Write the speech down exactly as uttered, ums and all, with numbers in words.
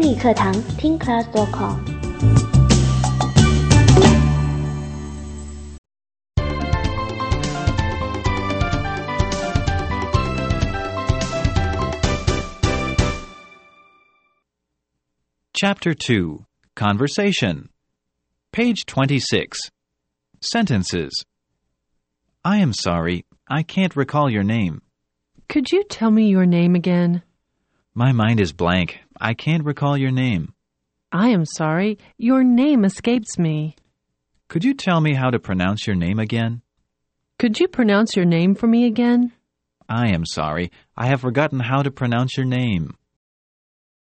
英语课堂听 class dot com。 Chapter two, Conversation. Page twenty-six. Sentences. I am sorry, I can't recall your name. Could you tell me your name again? My mind is blank. I can't recall your name. I am sorry, your name escapes me. Could you tell me how to pronounce your name again? Could you pronounce your name for me again? I am sorry, I have forgotten how to pronounce your name.